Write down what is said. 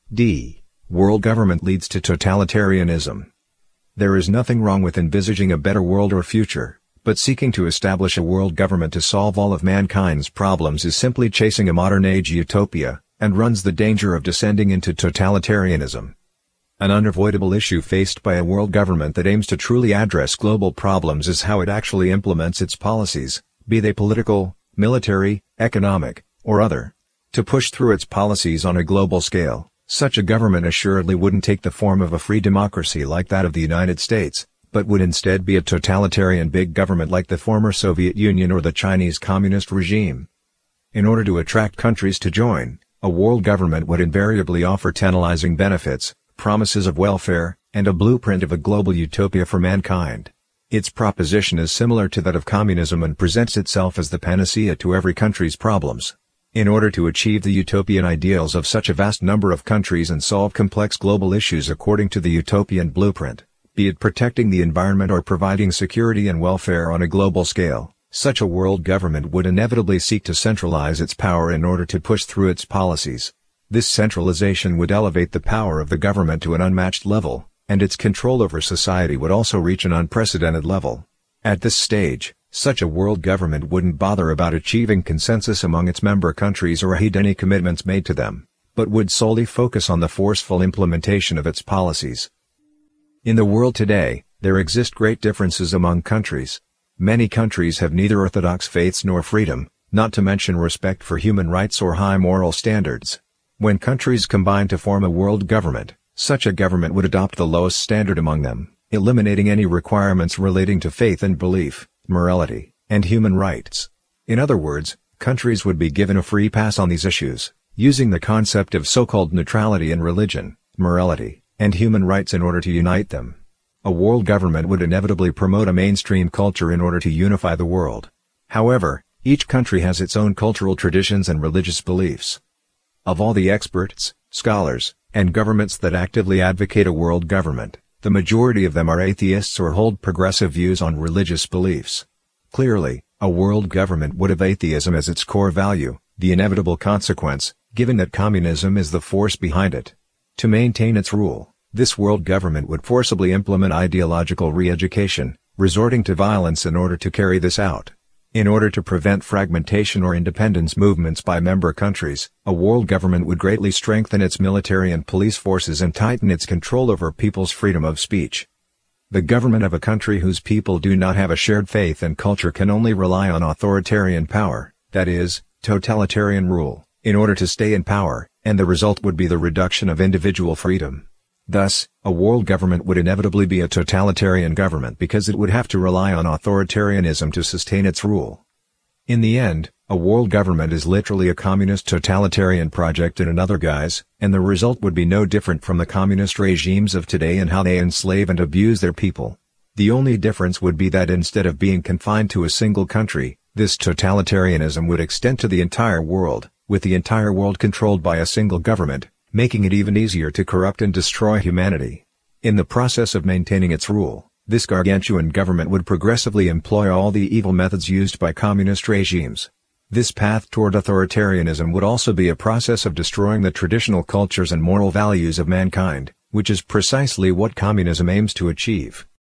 D. World government leads to totalitarianism. There is nothing wrong with envisaging a better world or future, but seeking to establish a world government to solve all of mankind's problems is simply chasing a modern-age utopia, and runs the danger of descending into totalitarianism. An unavoidable issue faced by a world government that aims to truly address global problems is how it actually implements its policies, be they political, military, economic, or other. To push through its policies on a global scale, such a government assuredly wouldn't take the form of a free democracy like that of the United States, but would instead be a totalitarian big government like the former Soviet Union or the Chinese Communist regime. In order to attract countries to join, a world government would invariably offer tantalizing benefits, promises of welfare, and a blueprint of a global utopia for mankind. Its proposition is similar to that of communism and presents itself as the panacea to every country's problems. In order to achieve the utopian ideals of such a vast number of countries and solve complex global issues according to the utopian blueprint, be it protecting the environment or providing security and welfare on a global scale, such a world government would inevitably seek to centralize its power in order to push through its policies. This centralization would elevate the power of the government to an unmatched level, and its control over society would also reach an unprecedented level. At this stage, such a world government wouldn't bother about achieving consensus among its member countries or heed any commitments made to them, but would solely focus on the forceful implementation of its policies. In the world today, there exist great differences among countries. Many countries have neither orthodox faiths nor freedom, not to mention respect for human rights or high moral standards. When countries combine to form a world government, such a government would adopt the lowest standard among them, eliminating any requirements relating to faith and belief, morality, and human rights. In other words, countries would be given a free pass on these issues, using the concept of so-called neutrality in religion, morality, and human rights in order to unite them. A world government would inevitably promote a mainstream culture in order to unify the world. However, each country has its own cultural traditions and religious beliefs. Of all the experts, scholars, and governments that actively advocate a world government, the majority of them are atheists or hold progressive views on religious beliefs. Clearly, a world government would have atheism as its core value, the inevitable consequence, given that communism is the force behind it. To maintain its rule, this world government would forcibly implement ideological re-education, resorting to violence in order to carry this out. In order to prevent fragmentation or independence movements by member countries, a world government would greatly strengthen its military and police forces and tighten its control over people's freedom of speech. The government of a country whose people do not have a shared faith and culture can only rely on authoritarian power, that is, totalitarian rule, in order to stay in power, and the result would be the reduction of individual freedom. Thus, a world government would inevitably be a totalitarian government because it would have to rely on authoritarianism to sustain its rule. In the end, a world government is literally a communist totalitarian project in another guise, and the result would be no different from the communist regimes of today in how they enslave and abuse their people. The only difference would be that instead of being confined to a single country, this totalitarianism would extend to the entire world, with the entire world controlled by a single government, making it even easier to corrupt and destroy humanity. In the process of maintaining its rule, this gargantuan government would progressively employ all the evil methods used by communist regimes. This path toward authoritarianism would also be a process of destroying the traditional cultures and moral values of mankind, which is precisely what communism aims to achieve.